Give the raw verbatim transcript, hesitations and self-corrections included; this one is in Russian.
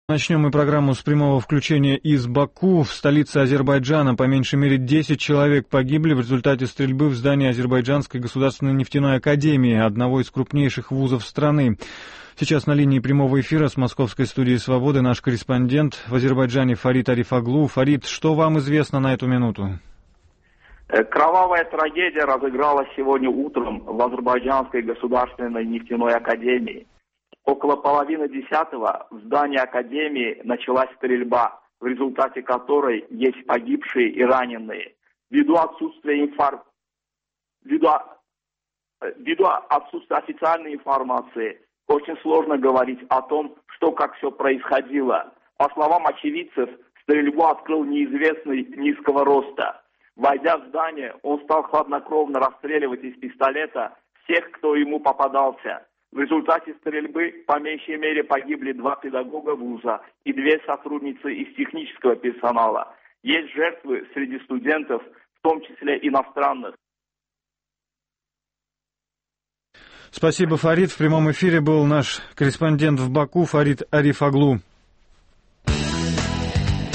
Начнем мы программу с прямого включения из Баку. В столице Азербайджана по меньшей мере десять человек погибли в результате стрельбы в здании Азербайджанской государственной нефтяной академии, одного из крупнейших вузов страны. Сейчас на линии прямого эфира с московской студии «Свободы» наш корреспондент в Азербайджане Фарид Арифоглу. Фарид, что вам известно на эту минуту? Кровавая трагедия разыгралась сегодня утром в Азербайджанской государственной нефтяной академии. Около половины десятого в здании академии началась стрельба, в результате которой есть погибшие и раненые. Ввиду отсутствия инфор... ввиду... ввиду отсутствия официальной информации, очень сложно говорить о том, что как все происходило. По словам очевидцев, стрельбу открыл неизвестный низкого роста. Войдя в здание, он стал хладнокровно расстреливать из пистолета всех, кто ему попадался. В результате стрельбы по меньшей мере погибли два педагога вуза и две сотрудницы из технического персонала. Есть жертвы среди студентов, в том числе иностранных. Спасибо, Фарид. В прямом эфире был наш корреспондент в Баку Фарид Арифоглу.